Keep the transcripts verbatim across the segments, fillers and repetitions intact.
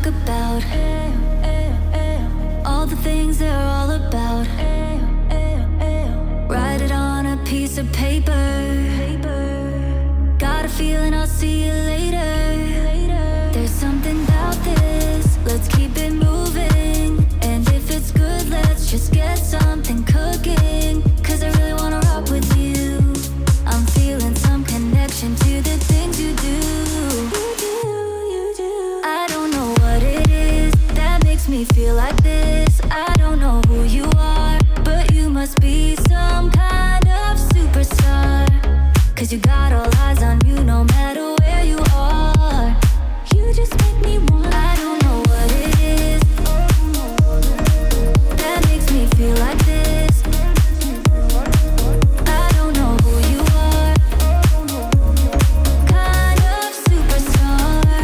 about. All the things they're all about. Write it on a piece of paper. Got a feeling I'll see you later. There's something about this, let's keep it moving. And if it's good, let's just get something cooking. Cause I really wanna rock with you. I'm feeling some connection to the things you do. You do, you do. I don't know what it is that makes me feel like this. I don't know who you are, but you must be some kind of superstar. Cause you got all eyes on you no matter where you are. You just make me want. I don't know what it is that makes me feel like this. I don't know who you are, kind of superstar.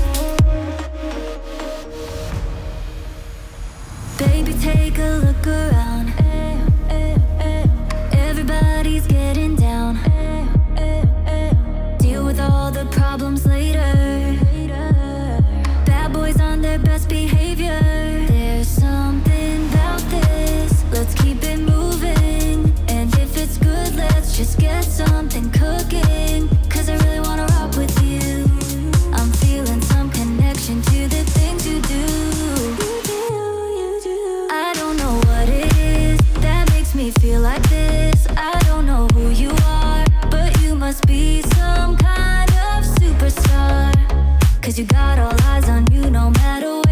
Baby, take a look around. Everybody's getting down. Deal with all the problems later. Bad boys on their best behavior. There's something about this, let's keep it moving. And if it's good, let's just get something cooking. Cause I really wanna rock with you. I'm feeling some connection to the things you do. You do, you do. I don't know what it is that makes me feel like this. I don't know who you are, but you must be some kind of superstar. Cause you got all eyes on you no matter what.